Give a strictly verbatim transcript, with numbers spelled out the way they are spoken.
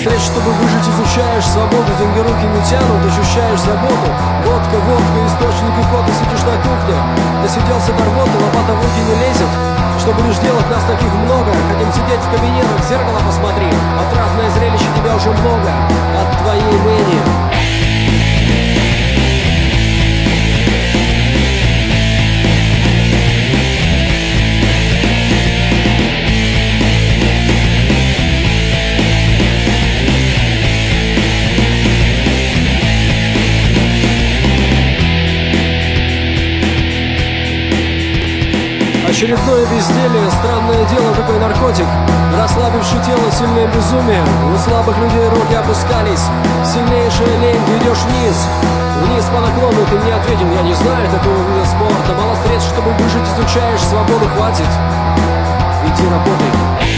средств, чтобы выжить, изучаешь свободу. Деньги руки не тянут, ощущаешь заботу. Водка, водка, источник и коты, сидишь на кухне. Досиделся до рвоты, лопата в руки не лезет. Чтобы лишь делать нас таких много. Хотим сидеть в кабинетах, в зеркало посмотри. Отрадное зрелище, тебя уже много от твоей мэни. Очередное безделие, странное дело, такой наркотик. Расслабивший тело, сильное безумие. У слабых людей руки опускались. Сильнейшая лень, ты идешь вниз. Вниз по наклону, ты мне ответил, я не знаю такого вида спорта. Мало средств, чтобы выжить, изучаешь, свободу хватит. Иди работай.